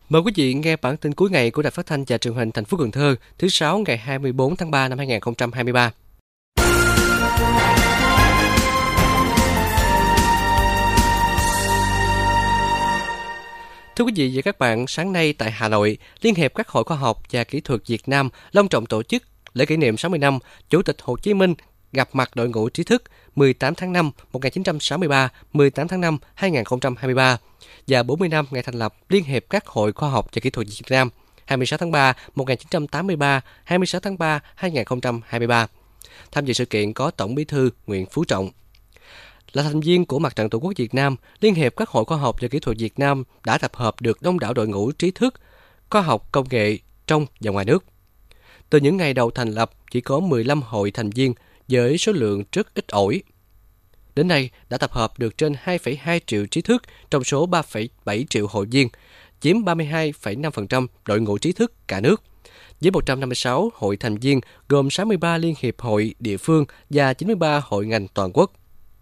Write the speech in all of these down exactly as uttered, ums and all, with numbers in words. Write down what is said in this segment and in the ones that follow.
Mời quý vị nghe bản tin cuối ngày của Đài Phát thanh và Truyền hình thành phố Cần Thơ thứ Sáu ngày hai mươi tư tháng ba năm hai nghìn không trăm hai mươi ba. Thưa quý vị và các bạn, sáng nay tại Hà Nội, Liên hiệp các hội khoa học và kỹ thuật Việt Nam long trọng tổ chức lễ kỷ niệm sáu mươi năm Chủ tịch Hồ Chí Minh gặp mặt đội ngũ trí thức mười tám tháng năm một nghìn chín trăm sáu mươi ba, mười tám tháng năm hai nghìn không trăm hai mươi ba và bốn mươi năm ngày thành lập Liên hiệp các hội khoa học và kỹ thuật Việt Nam hai mươi sáu tháng ba một nghìn chín trăm tám mươi ba, hai mươi sáu tháng ba hai nghìn không trăm hai mươi ba. Tham dự sự kiện có Tổng Bí thư Nguyễn Phú Trọng. Là thành viên của Mặt trận Tổ quốc Việt Nam, Liên hiệp các hội khoa học và kỹ thuật Việt Nam đã tập hợp được đông đảo đội ngũ trí thức, khoa học công nghệ trong và ngoài nước. Từ những ngày đầu thành lập, chỉ có mười lăm hội thành viên với số lượng rất ít ỏi. Đến nay đã tập hợp được trên hai phẩy hai triệu trí thức trong số ba phẩy bảy triệu hội viên, chiếm ba mươi hai phẩy năm phần trăm đội ngũ trí thức cả nước. Với một trăm năm mươi sáu hội thành viên gồm sáu mươi ba liên hiệp hội địa phương và chín mươi ba hội ngành toàn quốc.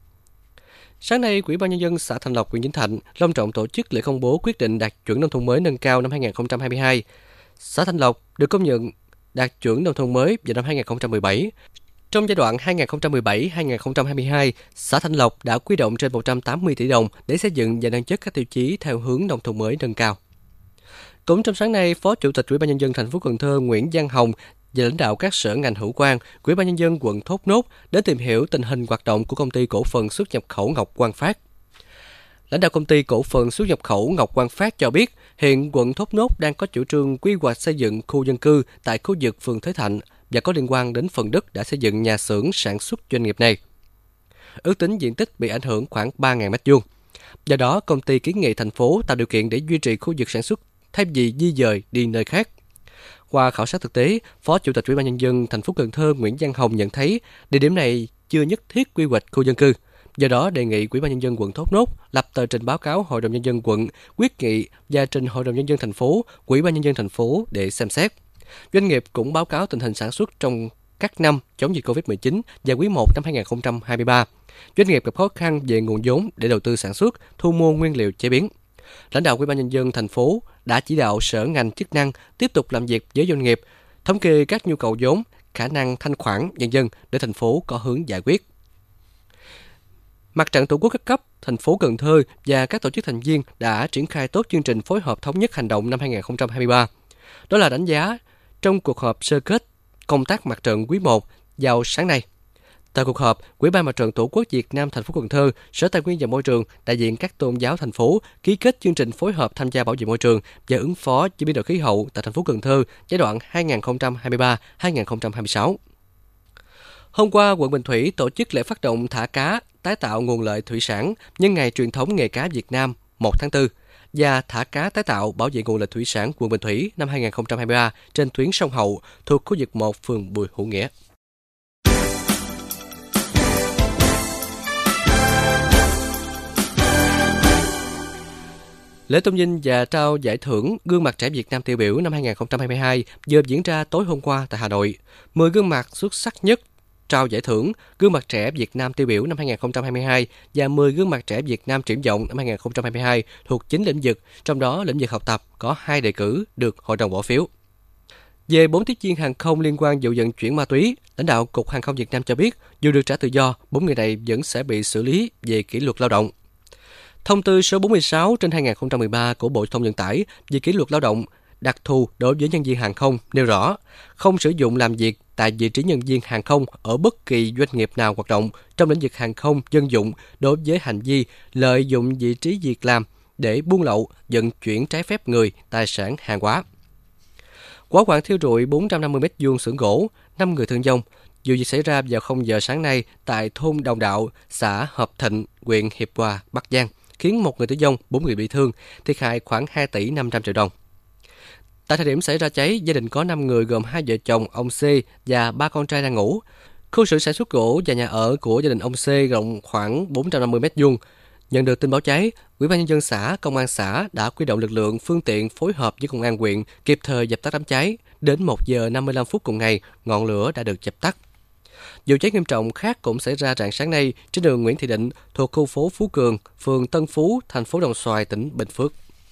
Sáng nay, Ủy ban Nhân dân xã Thạnh Lộc, huyện Vĩnh Thạnh long trọng tổ chức lễ công bố quyết định đạt chuẩn nông thôn mới nâng cao năm hai nghìn không trăm hai mươi hai. Xã Thạnh Lộc được công nhận đạt chuẩn nông thôn mới vào năm hai nghìn không trăm mười bảy. Trong giai đoạn hai nghìn không trăm mười bảy đến hai nghìn không trăm hai mươi hai, xã Thạnh Lộc đã huy động trên một trăm tám mươi tỷ đồng để xây dựng và nâng chất các tiêu chí theo hướng nông thôn mới nâng cao. Cũng trong sáng nay, Phó Chủ tịch Ủy ban Nhân dân thành phố Cần Thơ Nguyễn Văn Hồng và lãnh đạo các sở ngành hữu quan, Ủy ban Nhân dân quận Thốt Nốt đến tìm hiểu tình hình hoạt động của công ty cổ phần xuất nhập khẩu Ngọc Quang Phát. Lãnh đạo công ty cổ phần xuất nhập khẩu Ngọc Quang Phát cho biết, hiện quận Thốt Nốt đang có chủ trương quy hoạch xây dựng khu dân cư tại khu vực phường Thới Thạnh và có liên quan đến phần đất đã xây dựng nhà xưởng sản xuất doanh nghiệp này. Ước tính diện tích bị ảnh hưởng khoảng ba nghìn mét vuông. Do đó, công ty kiến nghị thành phố tạo điều kiện để duy trì khu vực sản xuất thay vì di dời đi nơi khác. Qua khảo sát thực tế, Phó Chủ tịch Ủy ban Nhân dân thành phố Cần Thơ Nguyễn Văn Hồng nhận thấy địa điểm này chưa nhất thiết quy hoạch khu dân cư. Do đó, đề nghị Ủy ban Nhân dân quận Thốt Nốt lập tờ trình báo cáo Hội đồng Nhân dân quận, quyết nghị và trình Hội đồng Nhân dân thành phố, Ủy ban Nhân dân thành phố để xem xét. Doanh nghiệp cũng báo cáo tình hình sản xuất trong các năm chống dịch covid mười chín và quý một năm hai nghìn không trăm hai mươi ba. Doanh nghiệp gặp khó khăn về nguồn vốn để đầu tư sản xuất, thu mua nguyên liệu chế biến. Lãnh đạo Ủy ban Nhân dân thành phố đã chỉ đạo sở ngành chức năng tiếp tục làm việc với doanh nghiệp, thống kê các nhu cầu vốn, khả năng thanh khoản nhân dân để thành phố có hướng giải quyết. Mặt trận Tổ quốc các cấp, thành phố Cần Thơ và các tổ chức thành viên đã triển khai tốt chương trình phối hợp thống nhất hành động năm hai nghìn không trăm hai mươi ba. Đó là đánh giá trong cuộc họp sơ kết công tác mặt trận quý một vào sáng nay. Tại cuộc họp, Ủy ban Mặt trận Tổ quốc Việt Nam thành phố Cần Thơ, Sở Tài nguyên và Môi trường, đại diện các tôn giáo thành phố ký kết chương trình phối hợp tham gia bảo vệ môi trường và ứng phó với biến đổi khí hậu tại thành phố Cần Thơ giai đoạn hai nghìn không trăm hai mươi ba đến hai nghìn không trăm hai mươi sáu. Hôm qua, quận Bình Thủy tổ chức lễ phát động thả cá, tái tạo nguồn lợi thủy sản nhân ngày truyền thống nghề cá Việt Nam một tháng tư và thả cá tái tạo bảo vệ nguồn lợi thủy sản quận Bình Thủy năm hai nghìn không trăm hai mươi ba trên tuyến sông Hậu thuộc khu vực một phường Bùi Hữu Nghĩa. Lễ tôn vinh và trao giải thưởng Gương mặt trẻ Việt Nam tiêu biểu năm hai nghìn không trăm hai mươi hai vừa diễn ra tối hôm qua tại Hà Nội. mười gương mặt xuất sắc nhất trao giải thưởng Gương mặt trẻ Việt Nam tiêu biểu năm hai nghìn không trăm hai mươi hai và mười gương mặt trẻ Việt Nam triển vọng năm hai nghìn không trăm hai mươi hai thuộc chín lĩnh vực, trong đó lĩnh vực học tập có hai đề cử được Hội đồng bỏ phiếu. Về bốn tiếp viên hàng không liên quan vụ vận chuyển ma túy, lãnh đạo Cục Hàng không Việt Nam cho biết, dù được trả tự do, bốn người này vẫn sẽ bị xử lý về kỷ luật lao động. Thông tư số bốn mươi sáu trên hai nghìn không trăm mười ba của Bộ Giao thông Vận tải về kỷ luật lao động đặc thù đối với nhân viên hàng không nêu rõ, không sử dụng làm việc tại vị trí nhân viên hàng không ở bất kỳ doanh nghiệp nào hoạt động trong lĩnh vực hàng không dân dụng đối với hành vi lợi dụng vị trí việc làm để buôn lậu, vận chuyển trái phép người, tài sản, hàng hóa. Hỏa hoạn thiêu rụi bốn trăm năm mươi mét vuông xưởng gỗ, năm người thương vong. Vụ việc xảy ra vào không giờ sáng nay tại thôn Đồng Đạo, xã Hợp Thịnh, huyện Hiệp Hòa, Bắc Giang, khiến một người tử vong, bốn người bị thương, thiệt hại khoảng hai tỷ năm trăm triệu đồng. Tại thời điểm xảy ra cháy, gia đình có năm người gồm hai vợ chồng ông C và ba con trai đang ngủ. Khu xưởng sản xuất gỗ và nhà ở của gia đình ông C rộng khoảng bốn trăm năm mươi mét vuông. Nhận được tin báo cháy, Ủy ban Nhân dân xã, Công an xã đã huy động lực lượng, phương tiện phối hợp với Công an huyện kịp thời dập tắt đám cháy. Đến một giờ năm mươi lăm phút cùng ngày, ngọn lửa đã được dập tắt. Vụ cháy nghiêm trọng khác cũng xảy ra rạng sáng nay trên đường Nguyễn Thị Định thuộc khu phố Phú Cường, phường Tân Phú, thành phố Đồng Xoài, tỉnh Bình Phước.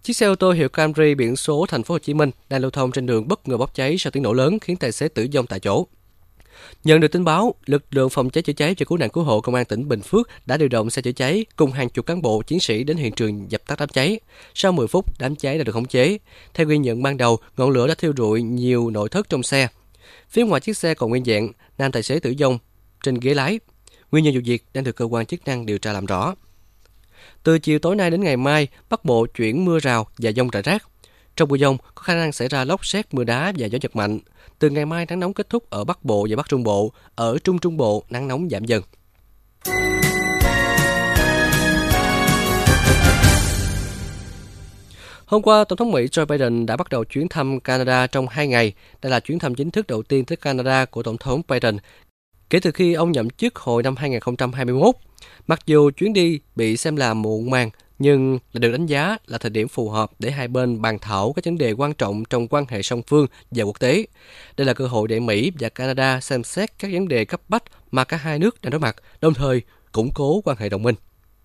Chiếc xe ô tô hiệu Camry biển số thành phố Hồ Chí Minh đang lưu thông trên đường bất ngờ bốc cháy sau tiếng nổ lớn khiến tài xế tử vong tại chỗ. Nhận được tin báo, lực lượng phòng cháy chữa cháy và cứu nạn cứu hộ công an tỉnh Bình Phước đã điều động xe chữa cháy cùng hàng chục cán bộ chiến sĩ đến hiện trường dập tắt đám cháy. Sau mười phút, đám cháy đã được khống chế. Theo ghi nhận ban đầu, ngọn lửa đã thiêu rụi nhiều nội thất trong xe. Phía ngoài chiếc xe còn nguyên vẹn, nam tài xế tử vong trên ghế lái. Nguyên nhân vụ việc đang được cơ quan chức năng điều tra làm rõ. Từ chiều tối nay đến ngày mai, Bắc Bộ chuyển mưa rào và dông rải rác. Trong mưa dông có khả năng xảy ra lốc sét, mưa đá và gió giật mạnh. Từ ngày mai nắng nóng kết thúc ở Bắc Bộ và Bắc Trung Bộ, ở Trung Trung Bộ nắng nóng giảm dần. Hôm qua, Tổng thống Mỹ Joe Biden đã bắt đầu chuyến thăm Canada trong hai ngày. Đây là chuyến thăm chính thức đầu tiên tới Canada của Tổng thống Biden kể từ khi ông nhậm chức hồi năm hai không hai mốt. Mặc dù chuyến đi bị xem là muộn màng, nhưng là được đánh giá là thời điểm phù hợp để hai bên bàn thảo các vấn đề quan trọng trong quan hệ song phương và quốc tế. Đây là cơ hội để Mỹ và Canada xem xét các vấn đề cấp bách mà cả hai nước đang đối mặt, đồng thời củng cố quan hệ đồng minh.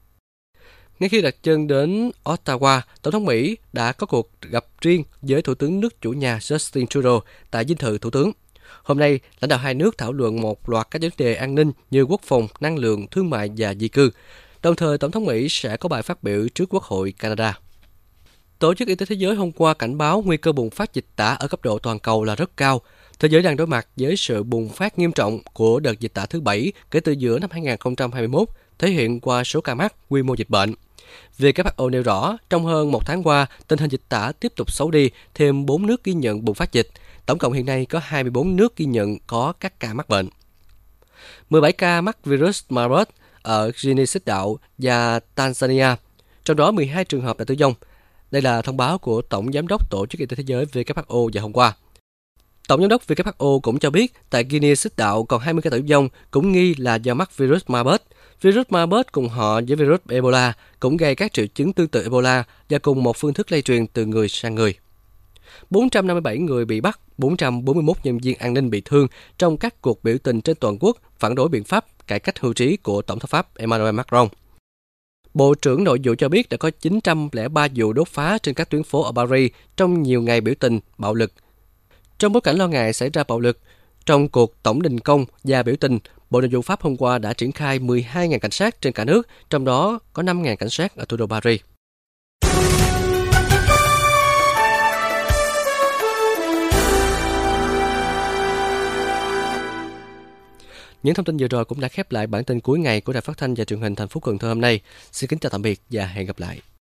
Ngay khi đặt chân đến Ottawa, Tổng thống Mỹ đã có cuộc gặp riêng với Thủ tướng nước chủ nhà Justin Trudeau tại dinh thự Thủ tướng. Hôm nay, lãnh đạo hai nước thảo luận một loạt các vấn đề an ninh như quốc phòng, năng lượng, thương mại và di cư. Đồng thời, Tổng thống Mỹ sẽ có bài phát biểu trước Quốc hội Canada. Tổ chức Y tế Thế giới hôm qua cảnh báo nguy cơ bùng phát dịch tả ở cấp độ toàn cầu là rất cao. Thế giới đang đối mặt với sự bùng phát nghiêm trọng của đợt dịch tả thứ bảy kể từ giữa năm hai không hai mốt, thể hiện qua số ca mắc, quy mô dịch bệnh. vê kép hát o nêu rõ, trong hơn một tháng qua, tình hình dịch tả tiếp tục xấu đi, thêm bốn nước ghi nhận bùng phát dịch. Tổng cộng hiện nay có hai mươi bốn nước ghi nhận có các ca mắc bệnh. mười bảy ca mắc virus Marburg ở Guinea Xích Đạo và Tanzania, trong đó mười hai trường hợp đã tử vong. Đây là thông báo của Tổng Giám đốc Tổ chức Y tế Thế giới vê kép hát o vào hôm qua. Tổng Giám đốc vê kép hát o cũng cho biết tại Guinea Xích Đạo còn hai mươi ca tử vong cũng nghi là do mắc virus Marburg. Virus Marburg cùng họ với virus Ebola cũng gây các triệu chứng tương tự Ebola và cùng một phương thức lây truyền từ người sang người. bốn trăm năm mươi bảy người bị bắt, bốn trăm bốn mươi mốt nhân viên an ninh bị thương trong các cuộc biểu tình trên toàn quốc phản đối biện pháp cải cách hưu trí của Tổng thống Pháp Emmanuel Macron. Bộ trưởng Nội vụ cho biết đã có chín trăm lẻ ba vụ đốt phá trên các tuyến phố ở Paris trong nhiều ngày biểu tình bạo lực. Trong bối cảnh lo ngại xảy ra bạo lực, trong cuộc tổng đình công và biểu tình, Bộ Nội vụ Pháp hôm qua đã triển khai mười hai nghìn cảnh sát trên cả nước, trong đó có năm nghìn cảnh sát ở thủ đô Paris. Những thông tin vừa rồi cũng đã khép lại bản tin cuối ngày của Đài Phát thanh và Truyền hình thành phố Cần Thơ hôm nay. Xin kính chào tạm biệt và hẹn gặp lại.